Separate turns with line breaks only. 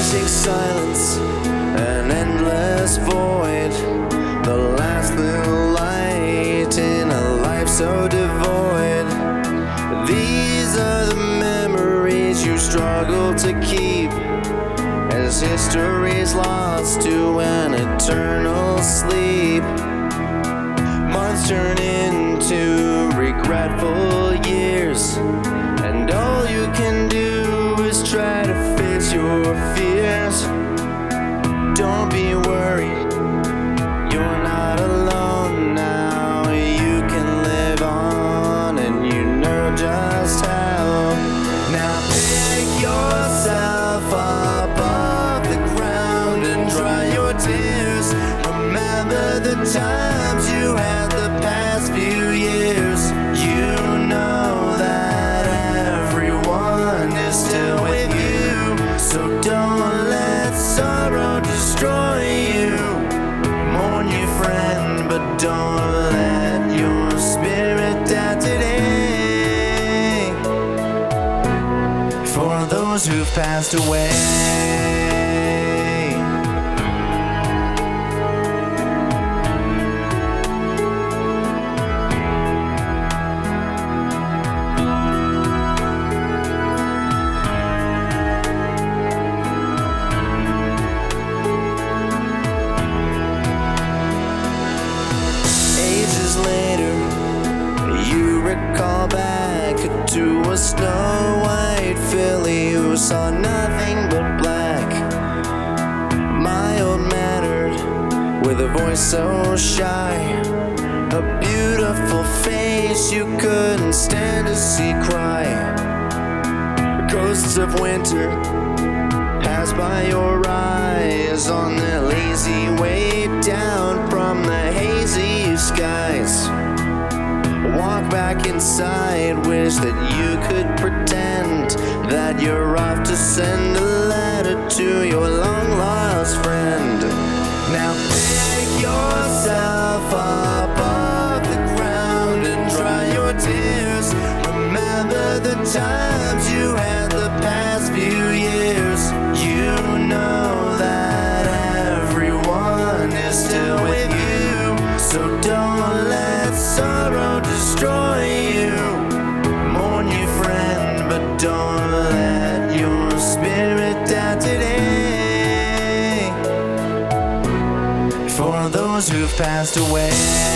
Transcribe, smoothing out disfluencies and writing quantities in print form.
crushing silence, an endless void, the last little light in a life so devoid. These are the memories you struggle to keep, as history's lost to an eternal sleep. Months turn into regretful years, and all you can do is try to face your fears. Don't be worried, you're not alone now. You can live on, and you know just how. Now pick yourself up off the ground and dry your tears. Remember the times you had the past few years. You know that everyone is still with you, so don't let sorrow destroy you. Mourn your friend, but don't let your spirit die today. For those who've passed away. Later, you recall back to a snow-white filly who saw nothing but black. Mild-mannered, with a voice so shy, a beautiful face you couldn't stand to see cry. Ghosts of winter pass by your eyes on their lazy way down from the hazy skies. Walk back inside, wish that you could pretend that you're off to send a letter to your long-lost friend. Now pick yourself up off the ground and dry your tears. Remember the times you had the past few years. You know that everyone is still with you, so don't let sorrow destroy you. Mourn your friend, but don't let your spirit die today. For those who've passed away.